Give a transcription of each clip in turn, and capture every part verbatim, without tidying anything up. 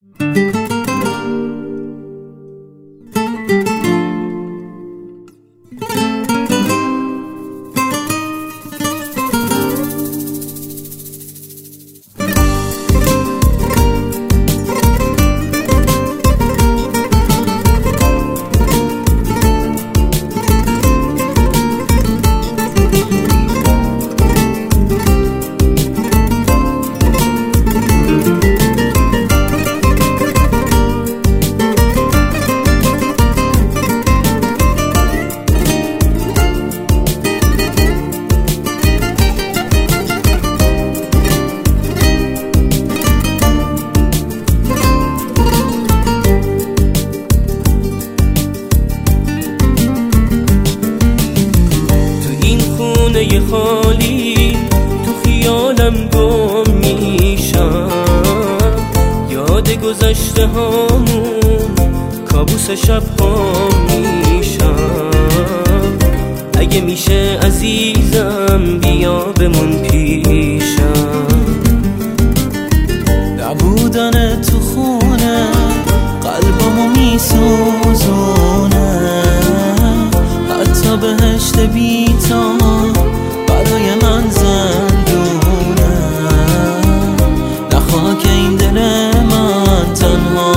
خالی تو خیالم گم میشم، یاد گذشته هامون کابوس شب ها میشم. اگه میشه عزیزم بیا بمون پیشم. نبودن تو خونه قلبمو میسوزونه، حتی بهشت بیتا برای من زندونه. نه خاک این دل من تنها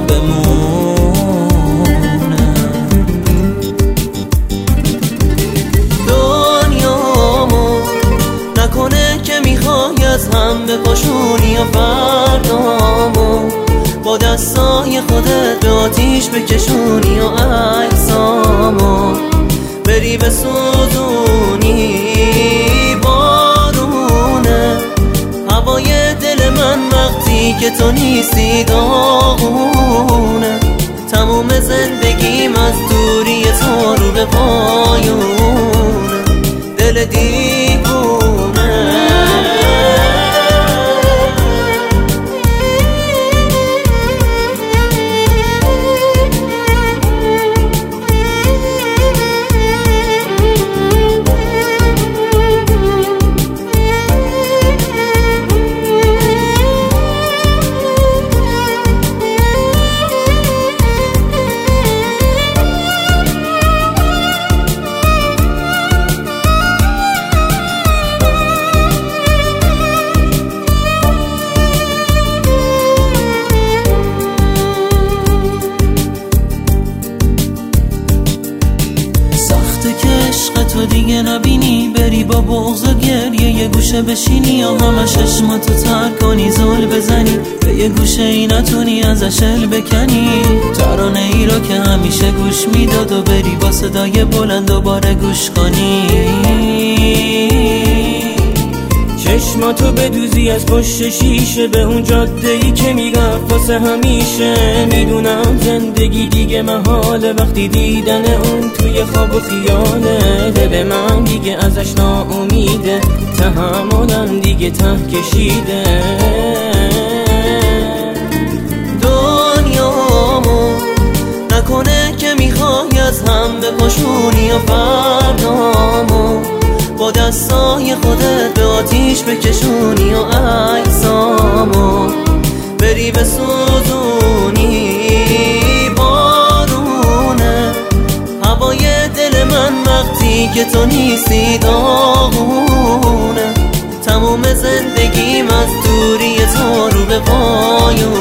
بمونه. دنیامو نکنه که میخوای از هم بپاشونی یا فردامو با دستای خودت به آتیش بکشونی یا عکسامو بری بسوزونی. بارونه هوای دل من وقتی که تو نیستی داغونه. تموم زندگیم از دوری تو رو به پایونه. دل دیوونه تو دیگه نبینی، بری با بغض و گریه یه گوشه بشینی یا همه چشماتو تر کنی زل بزنی به یه گوشه ای نتونی ازش ال بکنی. ترانه ای رو که همیشه گوش میداد و بری با صدای بلند دوباره گوش کنی. چشماتو بدوزی از پشت شیشه به اون جاده ای که میرفت واسه همیشه. میدونم زندگی دیگه محاله وقتی دیدن اون توی خواب و خیاله. دل من دیگه ازش ناامیده، تحملم دیگه ته کشیده. دنیامو نکنه که میخوای از هم بپاشونی یا فردامو با دستای خودت به آتیش بکشونی و عکسامو بری بسوزونی. بارونه هوای دل من وقتی که تو نیستی داغونه. تموم زندگیم از دوری تو رو به پایونه.